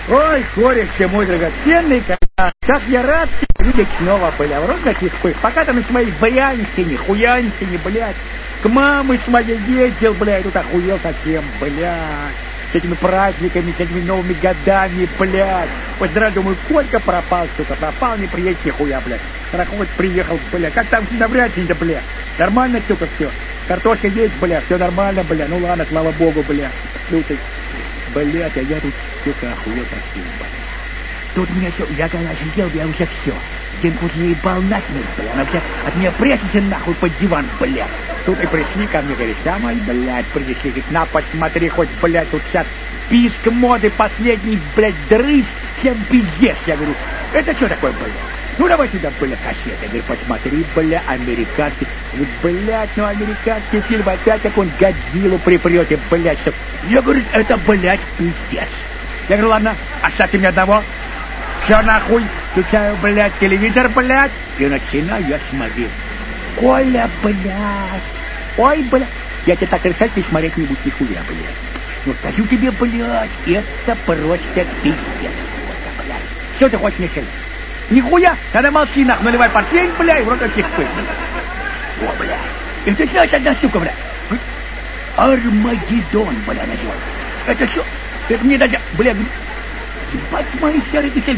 Ой, Корик, мой драгоценный, как я рад тебя видеть снова, бля, в розовых пых. Пока там с моей брянщине, хуянщине, блядь, к маме с моей ездил, блядь, тут охуел совсем, блядь, с этими праздниками, с этими новыми годами, блядь. Вот сразу думаю, Колька пропал, сука, пропал, не приедет нихуя, блядь. Тараховец приехал, блядь, как там навряд-то, блядь, нормально, сука, все. Картошка есть, блядь, все нормально, блядь, ну ладно, слава богу, блядь. Слушай, блядь, а я тут, сука, охуел совсем, блядь. Тут у меня все, я когда сидел, я уже все. Стенку заебал нахер, бля, она вся от меня прячется нахуй под диван, блядь. Тут и пришли ко мне, говорит, самой, блядь, принесли, говорит, на, посмотри, хоть, блядь, тут сейчас писк моды последний, блядь, дрысь, всем пиздец. Я говорю, это что такое, блядь? Ну, давай сюда, блядь, кассеты. Я говорю, посмотри, блядь, американский. Говорит, блядь, ну, американский фильм опять, как он Годзиллу припрете, блядь, чтоб... Я говорю, это, блядь, пиздец. Я говорю, ладно, оставьте мне одного. Все нахуй, включаю, блядь, телевизор, блядь, и начинаю я смотреть. Коля, блядь, ой, блядь, я тебе так решать, ты смотреть не будешь нихуя, блядь. Ну, скажу тебе, блядь, это просто пиздец, блядь. Что ты хочешь мне сказать? Нихуя, надо молчи, нахуй, наливай портфель, блядь, и в рот всех пыль. О, блядь, это что это, сука, блядь? Армагеддон, блядь, называется. Это что? Это мне даже, блядь, ебать мои старые писали.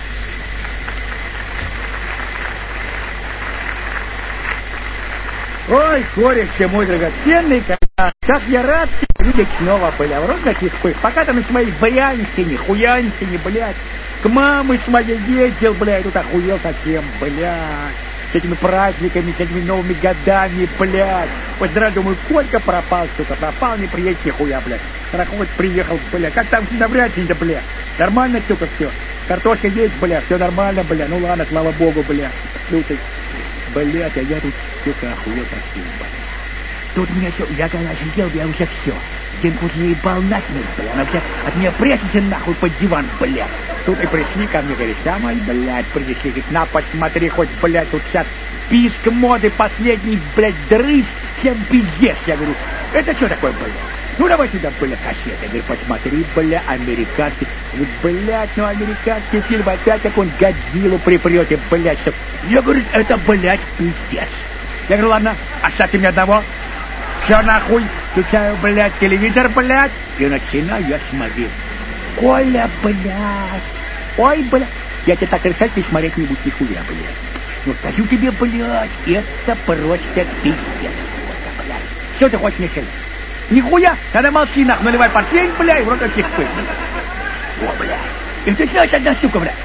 Ой, Корик, мой драгоценный, как я рад тебя видеть снова, бля, в розовых пых. Пока там с моей брянщине, хуянщине, блядь, к маме с моей ездил, блядь, тут охуел совсем, блядь, с этими праздниками, с этими новыми годами, блядь. Вот сразу думаю, Колька пропал, сука, пропал, не приедет нихуя, блядь. Тараховец приехал, блядь, как там навряд-то, блядь, нормально, сука, все. Картошка есть, блядь, все нормально, блядь, ну ладно, слава богу, блядь. Слушай, блядь, а я тут, сука, охуел совсем, блядь. Тут у меня все, я когда сидел, я уже все. Стенку заебал нахер, блядь, она вся от меня прячется нахуй под диван, блядь. Тут и пришли ко мне, говорит, самой, блядь, принесли, говорит, на, посмотри, хоть, блядь, тут сейчас писк моды последний, блядь, дрысь, всем пиздец. Я говорю, это что такое, блядь? Ну, давай сюда, блядь, кассеты. Я говорю, посмотри, блядь, американский. Говорит, блядь, ну, американский фильм опять, как он Годзиллу припрете, блядь, чтоб... Я говорю, это, блядь, пиздец. Я говорю, ладно, оставьте мне одного. Все нахуй, включаю, блядь, телевизор, блядь, и начинаю я смотреть. Коля, блядь, ой, блядь, я тебе так решать, ты смотреть не будешь нихуя, блядь. Ну, скажу тебе, блядь, это просто пиздец, блядь. Что ты хочешь мне сказать? Нихуя, надо молчи, нахуй, наливай портфель, блядь, и в рот всех пыль. О, блядь, это что это, сука, блядь?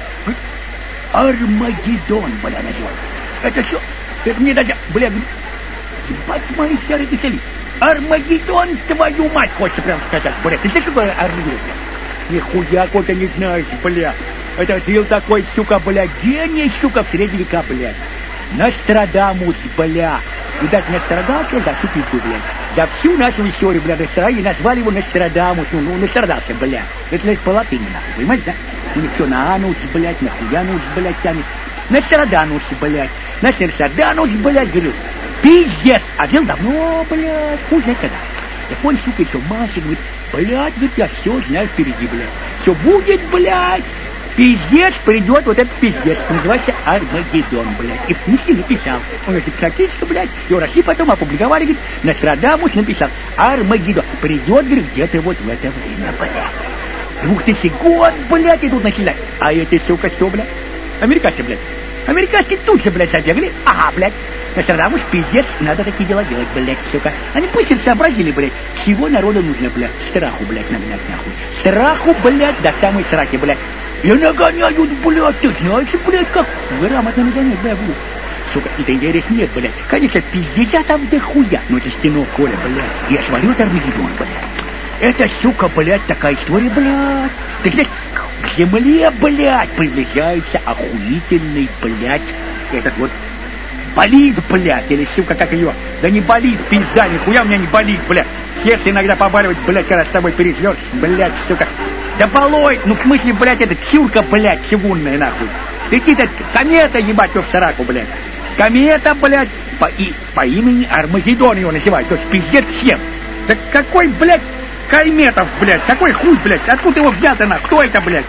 Армагеддон, блядь, называется. Это что? Это мне даже, блядь, ебать мои старые писали. Армагеддон, твою мать, хочется прям сказать, блядь. Ты знаешь, какой Армагеддон, блядь? Нихуя, какой-то не знаешь, блядь. Это был такой, сука, блядь, гений, сука, в средние века, блядь. Нострадамус, блядь. Видать, настрадался за всю пизду, блядь. За всю нашу историю, блядь, и назвали его Нострадамус. Ну, настрадался, блядь. Это, значит, по латыни, нахуй, понимаешь, да? У них все на анус, блядь, нахуя нус, блядь, тянет. Ностраданус, блядь. Ностраданус, блядь, говорю. Пиздец! А жил давно, блядь, хуй знает когда. Я понял, сука, еще Маша говорит, блядь, говорит, я все знаю впереди, блядь. Все будет, блядь. Пиздец придет, вот этот пиздец. Называется Армагеддон, блядь. И в книжке написал. Он говорит, статистика, блядь. И в России потом опубликовали, говорит, Нострадамус написал. Армагеддон. Придет, говорит, где-то вот в это время, блядь. 2000 год, блядь, идут начинать. А эти, сука, что, блядь? Американцы, блядь. Американцы тут же, блядь, забегали. Ага, блядь. Нострадамус, пиздец, надо такие дела делать, блядь, сука. Они пусть сообразили, блядь, всего народу нужно, блядь. Страху, блядь, нагнать, нахуй. Страху, блядь, до самой сраки, блядь. И нагоняют, блядь, ты знаешь, блядь, как грамотно нагонять, блядь, будут. Сука, и ты веришь, нет, блядь. Конечно, пиздец, а там до хуя. Но это стено, Коля, блядь. Я смотрю, это Армагеддон, блядь. Это, сука, блядь, такая история, блядь. Ты знаешь, к земле, блядь, приближается охуительный, блядь, этот вот болит, блядь, или, сука, как ее. Да не болит, пизда, нихуя у меня не болит, блядь. Сердце иногда побаливает, блядь, когда с тобой переживешь, блядь, сука. Да болой, ну в смысле, блядь, это тюрка, блядь, чугунная, нахуй. Какие-то комета, ебать, в сраку, блядь. Комета, блядь, по имени Армагеддон его называют, то есть пиздец всем. Так какой, блядь, Кайметов, блядь, какой хуй, блядь, откуда его взято, нахуй, кто это, блядь?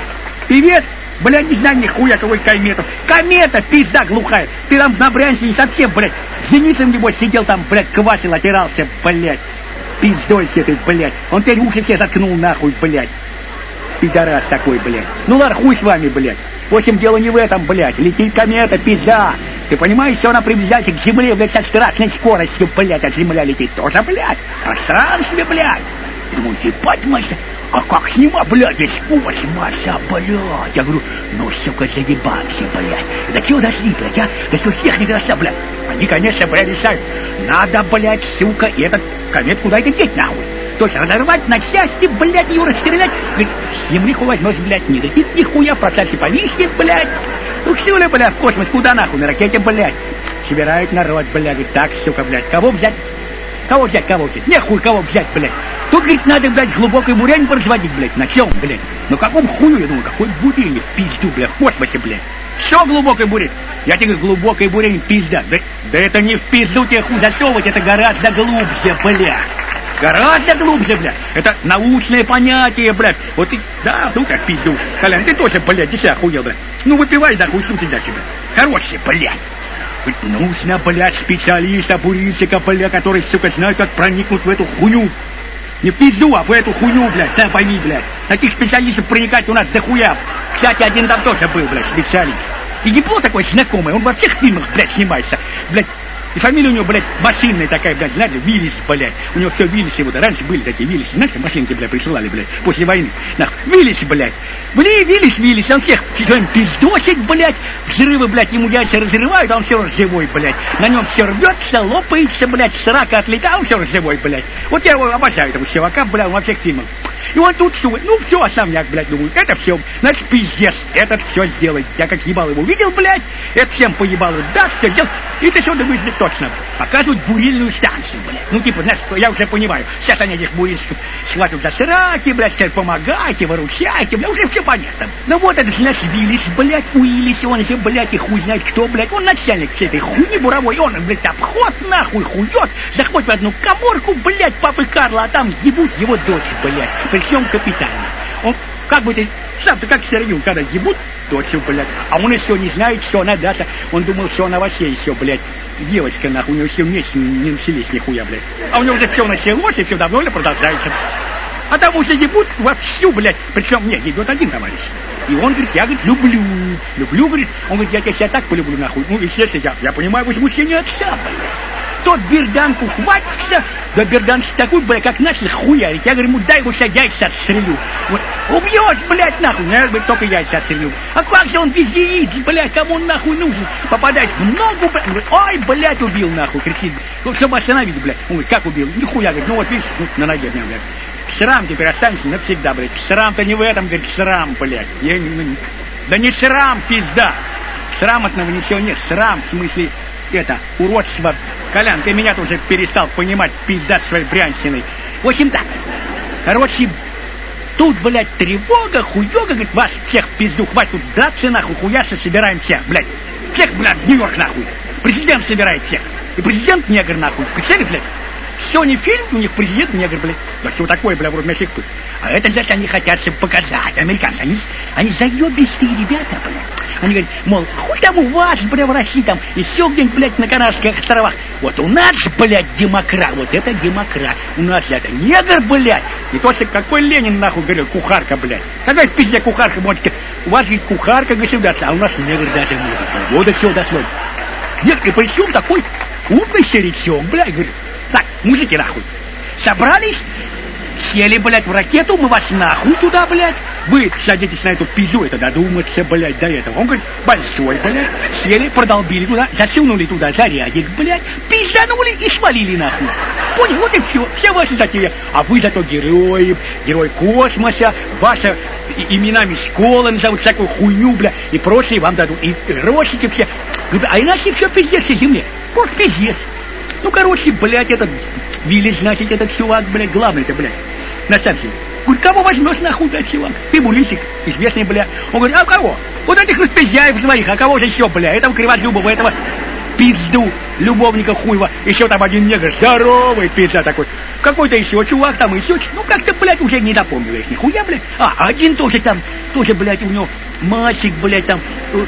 Певец, блядь, не знаю нихуя какой Кометов. Комета, пизда глухая. Ты там на Брянщине совсем, блядь, Зеницын, небось, сидел там, блядь, квасил, отирался, блядь. Пиздой этой, блядь. Он теперь уши все заткнул нахуй, блядь. Пидорас такой, блядь. Ну ладно, хуй с вами, блядь. В общем, дело не в этом, блядь. Летит комета, пизда. Ты понимаешь, что она приближается к земле, блядь, со страшной скоростью, блядь, от земля летит. Тоже, блядь. А срам себе, блядь. Думаю, ебать, Мася, а как снимать, блядь, здесь космоса, блядь. Я говорю, ну, сука, заебался, блядь. До чего дошли, блядь, а? До чего техника дошла, блядь? Они, конечно, блядь, решают. Надо, блядь, сука, этот комет куда-то деть, нахуй. То есть разорвать на части, блядь, ее расстрелять. Говорит, с земли хуй возьмешь, блядь, не летит нихуя, в процессе повиснет, блядь. Ну, все ли, блядь, в космос, куда нахуй, на ракете, блядь. Собирает народ, блядь, говорит, так, сука, блядь, кого взять? Кого взять, кого взять? Нехуй кого взять, блядь. Тут, говорит, надо, блядь, глубокое бурение производить, блядь. На чем, блядь? Ну, каком хую, я думаю, какой бурение в пизду, блядь, в космосе, блядь. Что глубокое бурение? Я тебе говорю, глубокое бурение, пизда. Да это не в пизду тебе хуй засовывать, это гораздо глубже, блядь. Гораздо глубже, блядь. Это научное понятие, блядь. Вот ты, да, ну как пизду. Колян, ты тоже, блядь, десятка охуел, блядь. Ну, выпивай, да, хуй сути дальше, блядь. Хороший, блядь. Ведь нужно, блядь, специалиста, бурильщика, блядь, который, сука, знает, как проникнуть в эту хуйню. Не в пизду, а в эту хуйню, блядь, сам пойми, блядь. Таких специалистов проникать у нас дохуя. Кстати, один там тоже был, блядь, специалист. И Ебло такой знакомый, он во всех фильмах, блядь, снимается. Блядь, и фамилия у него, блядь, машинная такая, блядь, знаете, Виллис, блядь. У него все Виллисы, вот, раньше были такие Виллисы, знаете, машинки, блядь, присылали, блядь, после войны. Нахуй, Виллис, блядь. Блин, Виллис, он всех пиздосит, блядь. Взрывы, блядь, ему яйца разрывают, а он все живой, блядь. На нем все рвется, лопается, блядь, с рака отлетал, он все живой, блядь. Вот я его обожаю, этого чувака, блядь, во всех фильмах. И он тут все, ну все, особняк, блядь, думаю, это все, значит, пиздец, этот все сделает. Я как ебал его видел, блядь, это всем поебал, да, все сделал. И ты что думаешь, блядь, точно, показывают бурильную станцию, блядь. Ну, типа, знаешь, я уже понимаю, сейчас они этих бурильщиков схватывают за сраки, блядь, сказать, помогайте, выручайте, блядь, уже все понятно. Ну вот это, значит, Виллис, блядь, Уиллис, он же, блядь, и хуй знает кто, блядь, он начальник всей этой хуйни буровой, он, блядь, обход нахуй хует, заходит в одну каморку, блядь, папы Карла, а там ебут его дочь, блядь. Причем капитально. Он, как бы ты, сам-то как Сергей, когда ебут дочь, блядь, а он еще не знает, что она даст. Он думал, что она вообще еще, блядь, девочка, нахуй, у него все вместе не начались нихуя, блядь. А у него уже все началось, и все давно продолжается. А там уже ебут вовсю, блядь. Причем, нет, идет один товарищ. И он говорит, я, говорит, люблю, говорит. Он говорит, я тебя так полюблю, нахуй. Ну, естественно, я понимаю возмущение отца, блядь. Тот берданку хватится, да берданчик такой, блядь, как начал хуярить. Я говорю ему, дай ему сейчас яйца отстрелю. Вот, убьешь, блядь, нахуй. Я говорю, только яйца отстрелю. А как же он без яиц, блядь, кому он нахуй нужен? Попадает в ногу, блядь. Он говорит, ой, блядь, убил, нахуй, кричит. Ну, чтобы остановить, блядь. Он говорит, как убил? Нихуя, говорит, ну вот видишь, ну, на ноге, блядь. Шрам теперь останется навсегда, блядь. Шрам-то не в этом, говорит, шрам, блядь. Да не шрам, пизда. Шрам от него ничего нет. Шрам, в смысле, это, уродство. Колян, ты меня тоже перестал понимать, пизда своей Брянщиной. В общем так. Короче, тут, блядь, тревога, хуёга, говорит, вас всех пизду, хватит тут драться, нахуй, хуяшься, собираем всех, блядь. Всех, блядь, в Нью-Йорк, нахуй. Президент собирает всех. И президент негр, нахуй. Представляете, блядь? Все не фильм, у них президент негр, блядь. Да что такое, блядь, вроде мясик пыль. А это, значит, они хотят себе показать, американцы. Они заебистые ребята, блядь. Они говорят, мол, хуй там у вас, блядь, в России, там, еще где-нибудь, блядь, на Канарских островах. Вот у нас, блядь, демократ, вот это демократ. У нас это негр, блядь. И точно какой Ленин, нахуй, говорил, кухарка, блядь. Какая в пизде кухарка, может, у вас, говорит, кухарка государства, а у нас негр даже может. Вот и все дошло. Нет, и причем такой умный серичок, блядь, говорит. Так, мужики, нахуй, собрались, сели, блядь, в ракету, мы вас нахуй туда, блядь. Вы садитесь на эту пизду, это додуматься, блядь, до этого. Он говорит, большой, блядь, сели, продолбили туда, засунули туда зарядик, блядь, пизданули и свалили нахуй. Понял, вот и все, вся ваша затея. А вы зато герои, герой космоса, ваши именами школы назовут всякую хуйню, блядь, и прочее вам дадут, и рощите все. А иначе все пиздец всей земле, вот пиздец. Ну, короче, блядь, этот Виллис, значит, этот чувак, блядь, главный-то, блядь, на станции. Говорит, кого возьмешь нахуй, блядь, чувак? Ты бурильщик, известный, блядь. Он говорит, а кого? Вот этих распизяев своих, а кого же еще, блядь? Этого Кривозубова, этого пизду любовника хуева, еще там один негр, здоровый пизда такой, какой-то еще чувак там, еще, ну как-то, блядь, уже не запомнил их нихуя, блядь. Один тоже там, тоже, блядь, у него мальчик, блядь, там,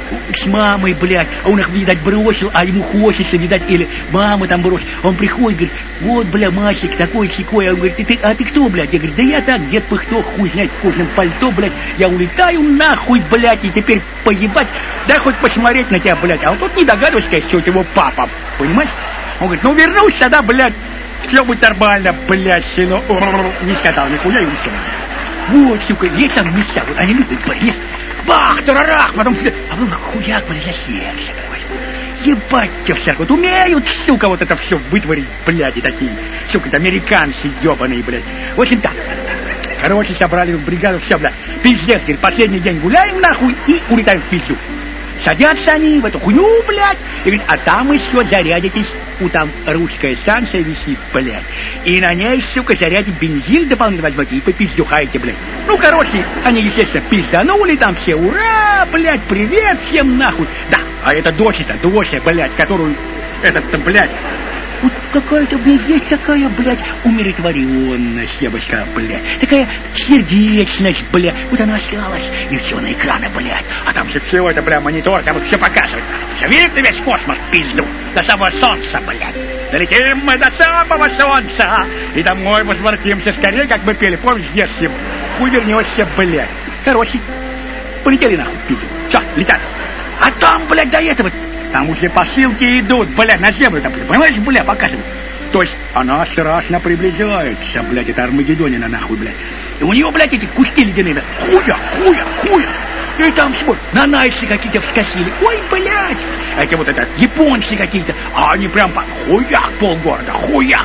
с мамой, блядь, а он их, видать, бросил, а ему хочется, видать, или мама там бросила. Он приходит, говорит, вот, бля, мальчик такой-сякой, он говорит, ты кто, блядь? Я говорю, да я так, дед Пыхто, хуй знает, в кожаном пальто, блядь, я улетаю нахуй, блядь, и теперь поебать, дай хоть посмотреть на тебя, блядь. А вот тут не догадываюсь, что это его папа, понимаешь? Он говорит, ну вернусь сюда, блядь, все будет нормально, блядь, сынок. Не сказал нихуя и все. Вот, сука, есть там места, вот они любят, блядь, бах, тарарах, потом все, а вы хуяк, блядь, за сердце, блядь. Ебать тебя всяк, вот умеют, сука, вот это все вытворить, блядь, и такие, сука, это американцы ебаные, блядь. В общем так, короче, собрали в бригаду, все, блядь, пиздец, говорит, последний день гуляем нахуй и улетаем в пизду. Садятся они в эту хуйню, блядь, и говорит, а там еще зарядитесь, у там русская станция висит, блядь, и на ней, сука, зарядить бензин дополнительно возьмете и попиздюхаете, блядь. Ну, короче, они, естественно, пизданули, там все, ура, блядь, привет всем нахуй. Да, а это Дося, блядь, которую, этот-то, блядь, вот какая-то, блядь, есть такая, блядь, умиротворенность, я бы сказал, блядь. Такая сердечность, блядь. Вот она осталась, и все на экраны, блядь. А там же все это, блядь, монитор, там вот все показывает. Все видит весь космос, пизду. До самого солнца, блядь. Долетим мы до самого солнца. И домой возвратимся скорее, как мы пели. Помнишь, в детстве? Хуй вернешься, блядь. Короче, полетели нахуй, пизду. Все, летят. А там, блядь, до этого... Там уже посылки идут, блядь, на землю, там, понимаешь, блядь, показывают. То есть она страшно приближается, блядь, это Армагеддонина нахуй, блядь. И у нее, блядь, эти куски ледяные, блядь, хуя. И там, смотри, нанайцы какие-то вскосили. Ой, блядь, эти вот это, японцы какие-то, а они прям хуях полгорода,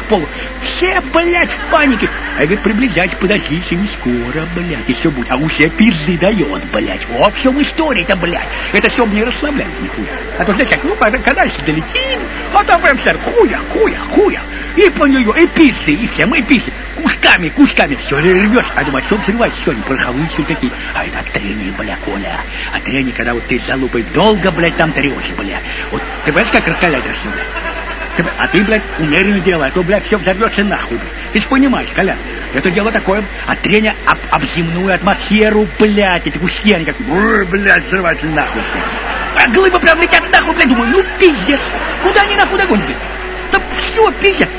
все, блядь, в панике. А я говорю, приближайся, подождите, не скоро, блядь, и все будет. А уже пизды дает, блядь. Вот в чем история-то, блядь. Это все мне расслабляет, нихуя. А то, знаешь, как, ну, когда еще долетим, а там прям все, хуя. И по нее, и пизды, и все, мы пизды. Кусками, все рвешь. А думать, что взрывается, что они пороховые все такие. А это от трения, бля, Коля. От трения, когда вот ты залупой долго, блядь, там трешь, бля. Вот ты понимаешь, как раскалять все, блядь? А ты, блядь, умеренно делай, а то, блядь, все взорвется нахуй, блядь. Ты ж понимаешь, Коля, это дело такое, от трения об земную атмосферу, блядь, эти куски, они как, блядь, взрываются нахуй все. А глыбы прям летят нахуй, блядь, думаю, ну пиздец, куда они нахуй догонят, блядь? Да все, пиздец,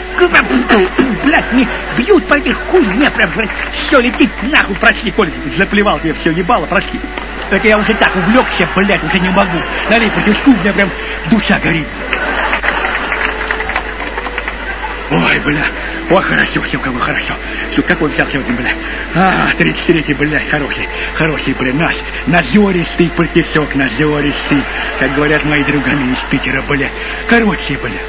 блядь, не бьют по этих хуй, мне прям, блядь, все летит нахуй, прости, Коля, заплевал тебе все ебало, прости. Это я уже так увлекся, блядь, уже не могу. Налей потихоньку, у меня прям душа горит. Ой, бля, ой, хорошо, все, как бы хорошо. Все, какой взял сегодня, бля. 33-й, бля, хороший, бля, назористый партисок, назористый. Как говорят мои друганы из Питера, бля. Короче, бля.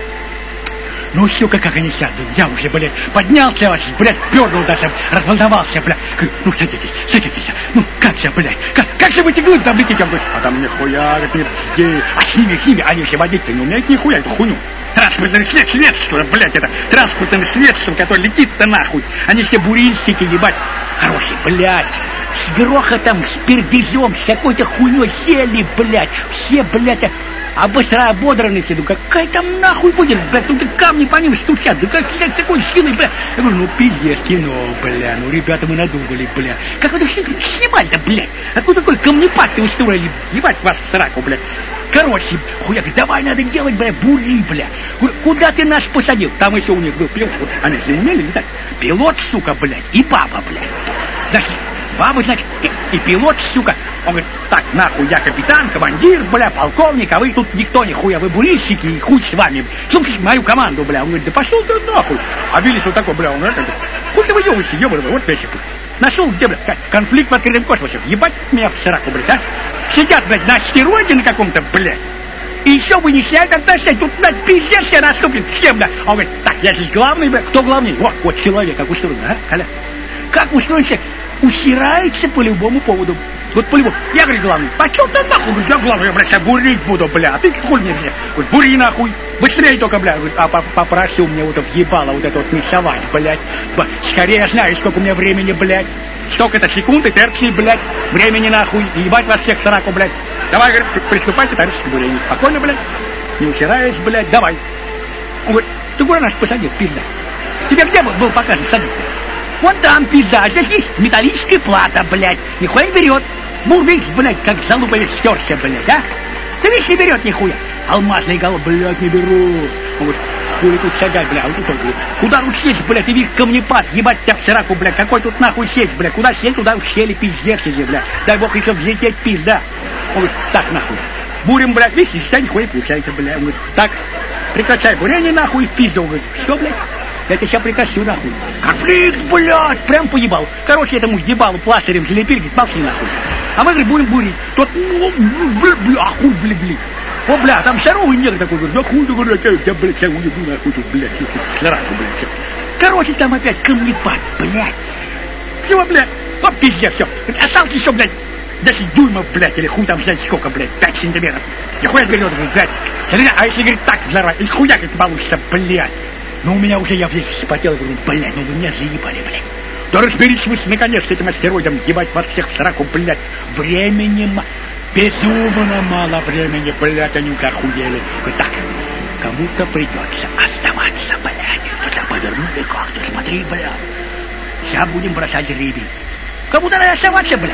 Ну, сука, как они сядут. Я уже, блядь, поднялся, блядь, пернул даже, разволновался, блядь. Ну, садитесь. Ну, как же, блядь, как же вы эти глыбы там летите? Он говорит, а там нихуя, говорит, где? А с ними, они все водить-то не умеют нихуя, эту хуйню. Транспортное средство, блядь, это транспортное средство, которое летит-то нахуй. Они все бурильщики, ебать. Хорошие, блядь, с грохотом, с пердежом, с какой-то хуйней сели, блядь. Все, блядь, ободраны все, ну какая там нахуй будет, блядь, ну ты камни по ним стучат, да как с такой силой, бля. Я говорю, ну пиздец, кино, бля, ну ребята мы надумали, бля. Как вы это снимали-то, блядь? Откуда такой камнепад ты устроили, ебать вас в сраку, блядь. Короче, хуя, говорит, давай надо делать, бля, бури, бля. Куда ты нас посадил? Там еще у них был пилот, вот, они же имели, не так? Пилот, сука, блядь, и папа, блядь. Значит, баба, значит, и пилот, сука. Он говорит, так, нахуй, я капитан, командир, бля, полковник, а вы тут никто, нихуя, вы бурильщики, и хуй с вами. Слушайте мою команду, бля. Он говорит, да пошел ты нахуй. А Виллис вот такой, бля, он говорит, хуй ты выебываешься, ебаный, вот песик. Нашел где, бля, конфликт в открытом космосе. Ебать меня в сраку, блядь, а? Сидят, блядь, на астероиде на каком-то, блядь. И еще вынесяют, относят, тут, блядь, пиздец все наступит, всем, бля. Он говорит, так, я здесь главный, бля, кто главный? Вот человек, как устроен, а, Коля? Как устроен человек? Усирается по любому поводу. Вот по-любому. Я, говорю, главный. А чё ты нахуй? Говорю, я главный, я, блядь, сейчас бурить буду, бля. А ты хуй не все. Говорит, бури нахуй. Быстрее только, бля. Говорит, а попрошу мне вот въебало вот это вот миксовать, блядь. Скорее знаешь, сколько у меня времени, блядь. Сколько-то секунд и терций, блядь. Времени нахуй. И ебать вас всех сраку, блядь. Давай, говорит, приступайте, товарищ к бурению. Спокойно, блядь. Не усираешь, блядь. Давай. Он говорит, ты куда нас посадил, пизда? Тебе где был показан садить-то? Вон там пизда, а здесь есть металлическая плата, блядь. Нихуя не берет. Бур, видишь, блядь, как залупой стерся, блядь, а? Ты видишь, не берет нихуя. Алмазный голов, блядь, не беру. Он говорит, хули тут сажать, блядь, вот тут, блядь. Куда тут сесть, блядь, ты видишь, камнепад, ебать тебя в сраку, блядь. Какой тут нахуй сесть, блядь? Куда сесть, туда сели, пиздец, сиди, блядь. Дай бог еще взлететь, пизда. Он говорит, так, нахуй. Бурим, блядь, видишь, и нихуя не получается, блядь. Он говорит, так, прекращай бурение, нахуй, в пизду. Он говорит, что, блядь? Я тебя сейчас прекращу, нахуй. Конфликт, блядь, прям поебал. Короче, этому ебалу пластырем залепили, говорит, молчи, нахуй. А мы, говорит, будем бурить. Тот, бля, хуй, бля. О, бля, там здоровый негр такой, говорит, да хуй, говорит, я, блядь, тебя уебу, нахуй, тут, блядь, сраку, блядь, все. Короче, там опять камнепад, блядь. Всего, блядь, вот пиздец, все. Осталось еще, блядь, 10 дюймов, блядь, или хуй там, знаете, сколько, блядь, 5 сантиметров. Нихуя вперед, блядь. А если, говорит, так взорвать, и хуя как получится, блядь. Ну, у меня уже, я весь вспотел, говорю, блядь, ну вы меня заебали, блядь. Да разберитесь вы, наконец, с этим астероидом, ебать вас всех в сраку, блядь. Времени безумно мало времени, блядь, они уже охуели. Говорит, так, кому-то придется оставаться, блядь. Тут повернули как-то, смотри, блядь. Сейчас будем бросать жребий. Кому-то надо оставаться, блядь.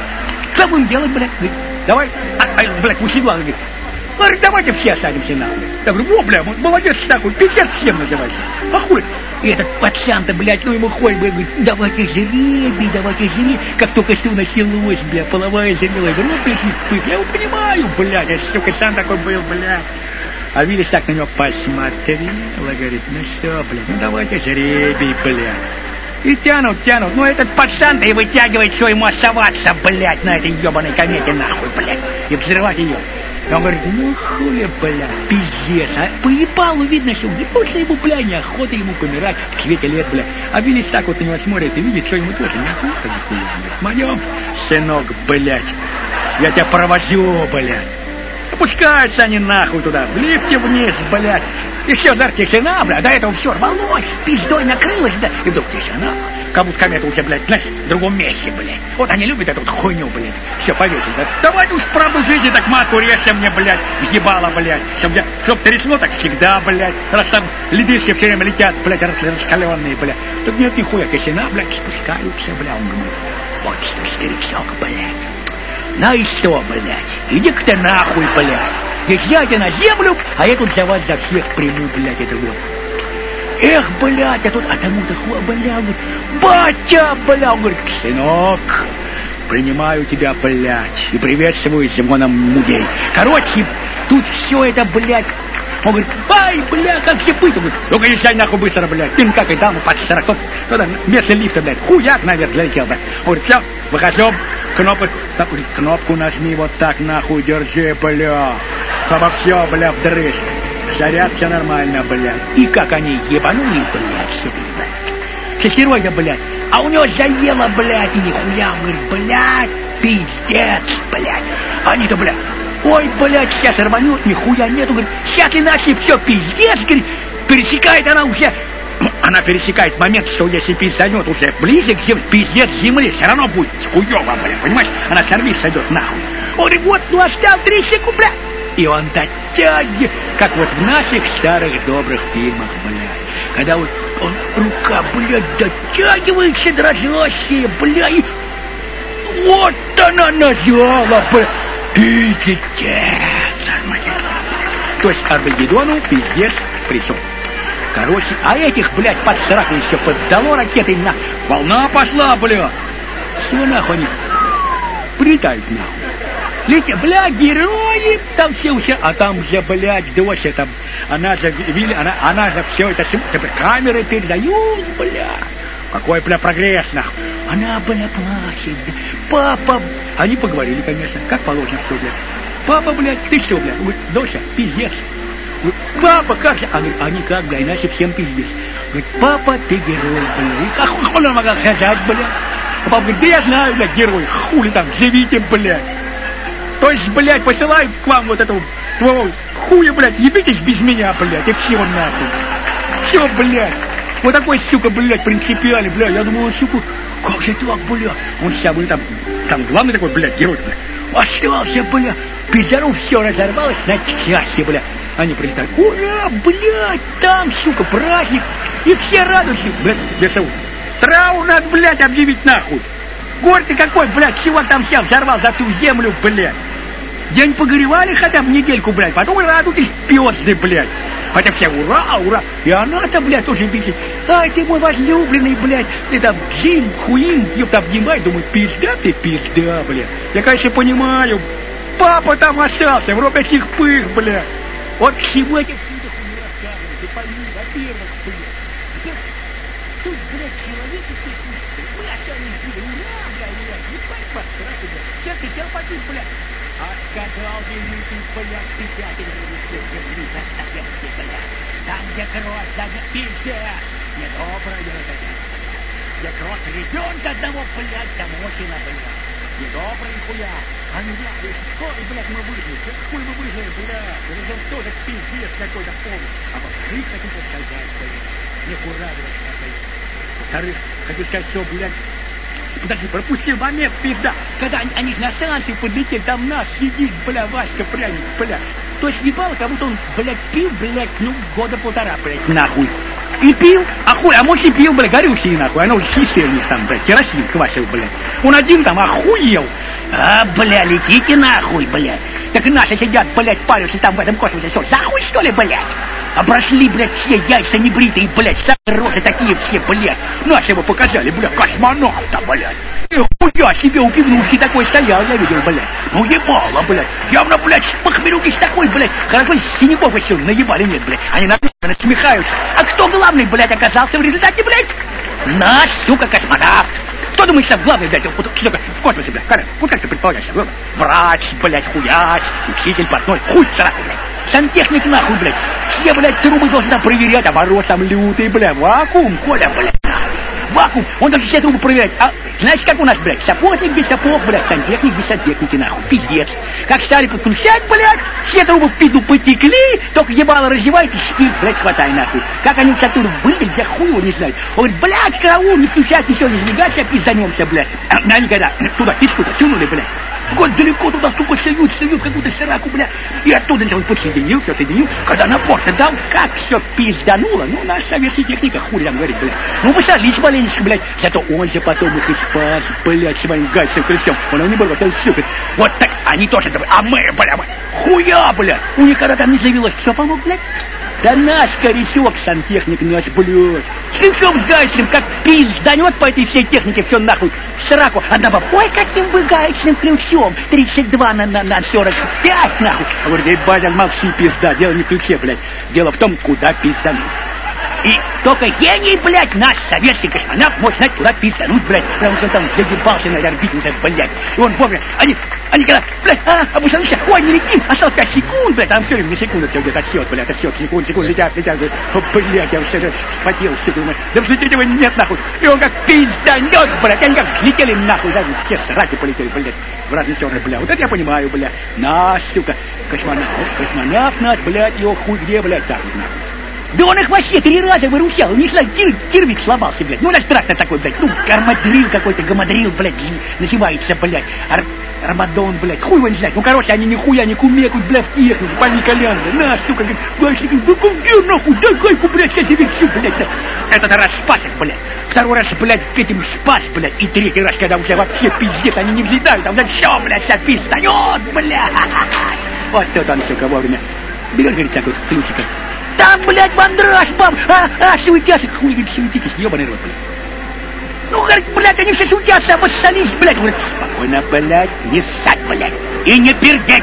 Что будем делать, блядь? Говорит, давай, блядь, мужчина, говорит, давайте все останемся, нахуй. Я говорю, о, бля, молодец, нахуй, пиздец всем называйся. А хуй? И этот пацан-то, блядь, ну ему хуй, блядь, говорит, давайте жребий. Как только что началось, бля, половая зрелая. Я говорю, ну, блядь, я вот понимаю, блядь, я, сука, сам такой был, блядь. А Виллис так на него посмотрела, говорит, ну что, блядь, ну давайте жребий, блядь. И тянут, ну этот пацан-то и вытягивает, что ему оставаться, блядь, на этой ебаной комете, нахуй, блядь, и взрывать ее. И он говорит, ну хули, бля, пиздец, а поебалу видно, что не после ему, бля, неохота ему помирать в цвете лет, бля. А Виллис так вот на него смотрит и видит, что ему тоже неохота нихуя. Пойдем, сынок, блядь, я тебя провожу, блядь. Опускаются они нахуй туда, в лифте вниз, блядь. И все, жар, тишина, блядь, до этого все рвалось, пиздой накрылось, да. И вдруг тишина, как будто комета у тебя, блядь, знаешь, в другом месте, блядь. Вот они любят эту вот хуйню, блядь. Все, повесили, да. Давай уж правду жизни, так матку режься мне, блядь, въебало, блядь. Чтоб трясло, так всегда, блядь. Раз там ледышки все время летят, блядь, раскаленные, блядь. Тут нет нихуя, тишина, блядь, спускаются, блядь. Он говорит, вот что, старичок, блядь. Ну и что, блядь? Иди-ка ты нахуй, блядь. Езжайте на землю, а я тут за вас за всех приму, блядь, это вот. Эх, блядь, а тут, а тому-то хуя, блядь, батя, блядь, он говорит, сынок, принимаю тебя, блядь, и приветствую Зимоном Мудей. Короче, тут все это, блядь, он говорит, ай, блядь, как все быть? Он говорит, ну-ка, езжай нахуй быстро, блядь, пинка и даму под 40, туда, вместо лифта, блядь, хуяк наверх залетел, блядь. Он говорит, все, выхожу, кнопку нажми, вот так, нахуй, держи, блядь, чтобы все, блядь, вдрызг. Заряд, все нормально, блядь. И как они ебанули, блядь, себе, блядь. С астероида, блядь. А у него заело, блядь, и нихуя, он говорит, блядь, пиздец, блядь. Они-то, блядь, ой, блядь, сейчас рванет, нихуя нету, говорит, сейчас иначе все, пиздец, говорит, пересекает она уже. Она пересекает момент, что если пизданет уже ближе к земле, пиздец земли, все равно будет хуёво, блядь, понимаешь? Она сорвись сойдет нахуй. Он говорит, вот, ну осталось 3 секунды, блядь. И он дотягивает, как вот в наших старых добрых фильмах, блядь. Когда вот он, рука, блядь, дотягивается, дрожащая, блядь, и вот она назвала, блядь, пиздец, Армагеддон. То есть Армагеддону пиздец пришел. Короче, а этих, блядь, под сраку еще поддало ракетой на... Волна пошла, блядь. Все нахуй они прилетают нахуй. Летят, блядь, герои, там все, а там же, блядь, дочь, там, она же, она же все это, камеры передают, блядь. Какой, бля, прогресс, нахуй. Она, бля, плачет, папа. Они поговорили, конечно, как положено все, блядь. Папа, блядь, ты что, блядь? Говорит, доча, пиздец. Говорит, папа, как же? Они как, блядь, иначе всем пиздец. Говорит, папа, ты герой, блядь. Как хуй могла сказать, блядь? А папа говорит, да я знаю, блядь, герой. Хули там, живите, блядь. То есть, блядь, посылаю к вам вот этого твоего хуя, блядь, ебитесь без меня, блядь, и все нахуй. Все, блядь. Вот такой, сука, блядь, принципиальный, блядь. Я думал, сука, как же так, блядь? Он сейчас, блядь, там главный такой, блядь, герой, блядь. Остался, блядь. Пиздару все разорвалось на части, блядь. Они прилетают. Ура, блядь, там, сука, праздник. И все радуются. Блядь, траур надо, блядь, объявить нахуй. Горь-то какой, блядь, чего там всем взорвал за всю землю, блядь. День погоревали хотя бы недельку, блядь, потом радуйтесь пёзды, блядь. Хотя все ура, ура. И она-то, блядь, тоже бесит. Ай, ты мой возлюбленный, блядь. Ты там Джим, Хуин, ёпта, обнимай. Думаю, пизда ты, пизда, блядь. Я, конечно, понимаю. Папа там остался, в рот этих пых, блядь. Вот всего этих судов не рассказывают. Ты пойми, во-первых, блядь. Тут, блядь, человеческий существо. Блядь, они жили, ура, блядь, ебать посрать, блядь. Сейчас ты сел потом, блядь. А сказал великий, блядь, писатель, блядь, Достоевский, блядь. Там, где кровь, сзади пиздец. Недобрая, блядь. Где кровь ребенка одного, блядь, замочена, блядь. Недобрый хуя. А меня, ой, блядь, мы выжили. Какой мы выжили, блядь. Это же тоже пиздец какой-то полный. А во-вторых, хочу сказать, блядь, не уравниваться, блядь. Во-вторых, хочу сказать, что, блядь, подожди, пропустил момент, пизда. Когда они же на станции подлетели, там нас сидит, бля, Васька пряник, бля. То есть ебало, как будто он, блядь, пил, блядь, ну, года полтора, блядь, нахуй. И пил, а хуй, а может и пил, блядь, горючий, нахуй. Оно уже чистое у них там, блядь, керосин квасил, блядь. Он один там охуел. А, бля, летите нахуй, блядь. Так и наши сидят, блядь, парятся там в этом космосе. Что, за хуй, что ли, блядь? Обросли, блядь, все яйца небритые, блядь, рожи такие все, блядь. Наши его показали, блядь, космонавта, блядь. Нихуя себе у пивнушки такой стоял, я видел, блядь. Ну ебало, блядь. Явно, блядь, похмелюки с такой, блядь. Хорошо, синяков еще наебали нет, блядь. Они насмехаются. А кто главный, блядь, оказался в результате, блядь? Наш, сука, космонавт. Кто думаешь, что главный, блядь, вот, в космосе, блядь, Карен? Вот как ты предполагаешь, врач, блядь, хуяч, учитель, портной, хуй сраку, блядь. Сантехник нахуй, блядь. Все, блядь, трубы должны там проверять, а мороз там лютый, блядь. Вакуум, Коля, блядь. Вакуум. Он должен все трубы проверять. А знаете, как у нас, блядь? Сапожник без сапог, блядь. Сантехник без сантехники, нахуй. Пиздец. Как стали подключать, блядь, все трубы в пизду потекли, только ебало раздевает и спит, блядь, хватай, нахуй. Как они оттуда выйдут, я хуй его не знаю. Он говорит, блядь, караул, не включать, ничего не сжигать, сейчас пизданемся, блядь. Они когда туда кишку-то сунули, блядь. Вот далеко туда, сука, сольют какую-то сраку, бля. И оттуда он подсоединил, все соединил. Когда на порт дал, как все пиздануло. Ну, наш советский техника хуй там говорит, блядь. Ну, посолись маленечко, блядь. Зато он же потом их и спас, блядь, своим гайским крестом. Он не был, сука. Вот так, они тоже, а мы, бля, хуя, бля. У них когда там не заявилось, кто помог, блядь? Да наш корячок, сантехник наш, блядь. С ключом с гаечным, как пизданет по этой всей технике, все нахуй в сраку. Одна баба, ой, каким вы гаечным ключом, 32 на 45, нахуй. А говорит, эй, Бадян, молчи, пизда, дело не в ключе, блядь. Дело в том, куда пиздануть. И только гений, блядь, наш советский космонавт может знать, куда пиздануть, блядь. Потому что он там загибался на орбите уже, блядь. И он вовремя, они когда, блядь, обусолись, ой, не летим, осталось 5 секунд, блядь, там все время на секунду все где-то отсчет, блядь, отсчет, секунд, летят, блядь, блядь, я все спотел, сука, думаю, да взлететь его нет, нахуй. И он как пизданет, блядь, они как взлетели, нахуй, да, все сраки полетели, блядь, в разные стороны, блядь. Вот это я понимаю, блядь, наш, сука, космонавт наш, блядь, его хуй где, блядь, так, нахуй. Да он их вообще 3 раза выручал, не знаю, кирвик сломался, блядь. Ну, наш трактор такой, блядь, ну, армадрил какой-то, гамадрил, блядь, называется, блядь, армадон, блядь, хуй его не знает. Ну, короче, они нихуя не кумекают, блядь, в технику, пани Колян, блядь, на, сука, говорит, да где, нахуй, дай гайку, блядь, сейчас я верчу, блядь, этот раз спас их, блядь. Второй раз, блядь, этим спас, блядь, и третий раз, когда уже вообще пиздец, они не взлетают, там, блядь, все, блядь, вся пизданет, блядь. Вот тут он, сука, вовремя берет, говорит, так вот, ключика. Там, блядь, мандраж, баб! Суетятся! Хуй, говорит, суетитесь, ебаный рот, блядь. Ну, говорит, блядь, они все суетятся, обоссались, блядь. Говорит, спокойно, блядь, не ссать, блядь, и не пердеть.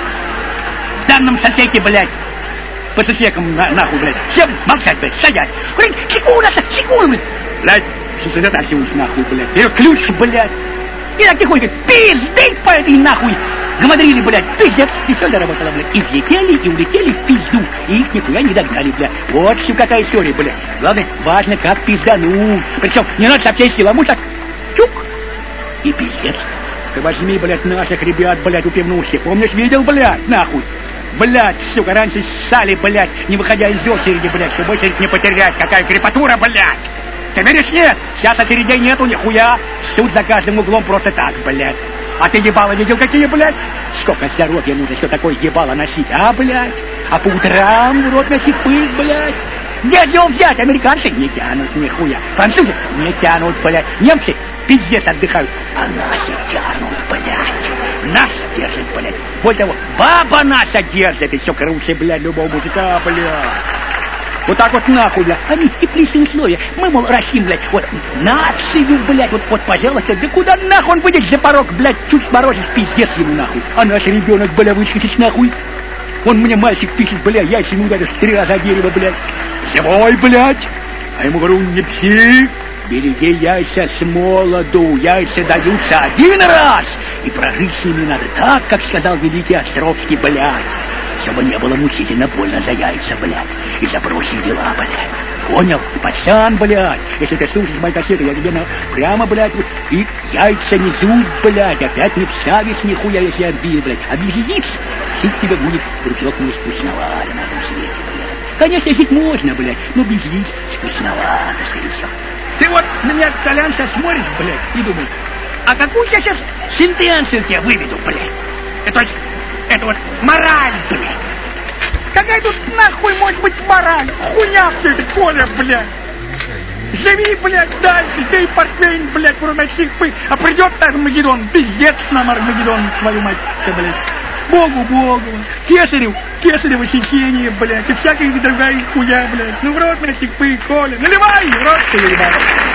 В данном сосеке, блядь, по сосекам, нахуй, блядь, всем молчать, блядь, стоять. Говорит, секунду, блядь, сосредотачиваюсь, нахуй, блядь. Берет ключ, блядь. И так тихонько, пиздеть по этой, нахуй. Гамадрили, блядь, пиздец, и все заработало, блядь. И взлетели, и улетели в пизду, и их нихуя не догнали, блядь. Вот все какая история, блядь. Главное, важно, как пиздану. Причем не надо со всей силы, а может так, чук, и пиздец. Ты возьми, блядь, наших ребят, блядь, у пивнушки. Помнишь, видел, блядь, нахуй? Блядь, сука, раньше ссали, блядь, не выходя из очереди, блядь, чтобы очередь не потерять. Какая крепатура, блядь. Ты веришь, нет? Сейчас очередей нету, нихуя. Суд за каждым углом просто так, блядь. А ты ебало видел какие, блядь? Сколько здоровья нужно, что такое ебало носить, а, блядь? А по утрам в рот носить пыль, блядь. Где же его взять? Американцы не тянут нихуя. Французы не тянут, блядь. Немцы пиздец отдыхают. А наши тянут, блядь. Нас держит, блядь. Более того, баба наша держит. И все круче, блядь, любого мужика, блядь. Вот так вот нахуй, блядь. Они теплейшие условия. Мы, мол, растим, блядь, вот нацию, блядь, вот, пожалуйста. Да куда нахуй он выйдет за порог, блядь, чуть сморозишь, пиздец ему нахуй. А наш ребенок, бля, выскочить нахуй. Он мне мальчик пишет, бля, яйцами ударишь 3 раза дерево, блядь. Живой, блядь. А ему говорю, не псих. Береги яйца с молоду. Яйца даются 1 раз. И прожить с ними надо так, как сказал великий Островский, блядь. Чтобы не было мучительно больно за яйца, блядь. И за прочие дела, блядь. Понял? Пацан, блядь. Если ты слушаешь мои кассеты, я тебе прямо, блядь, и яйца несут, блядь. Опять не вставишь нихуя, если отбил, блядь. А без яиц жить тебе будет крючок не скучновато на этом свете, блядь. Конечно, жить можно, блядь, но без яиц скучновато, скорее всего. Ты вот на меня, Колян, сейчас смотришь, блядь, и думаешь, а какую я сейчас сентенцию тебе выведу, блядь? Это вот мораль, блядь. Какая тут нахуй может быть мораль? Хуйня все это, Коля, блядь. Живи, блядь, дальше, пей портвейн, блядь, проносих пыль. А придет Армагеддон, пиздец нам Армагеддон, твою мать, блядь. Богу, кесарево сечение, блядь, и всякая другая хуя, блядь. Ну в рот носих пыль, Коля, наливай, в рот, ты ебать.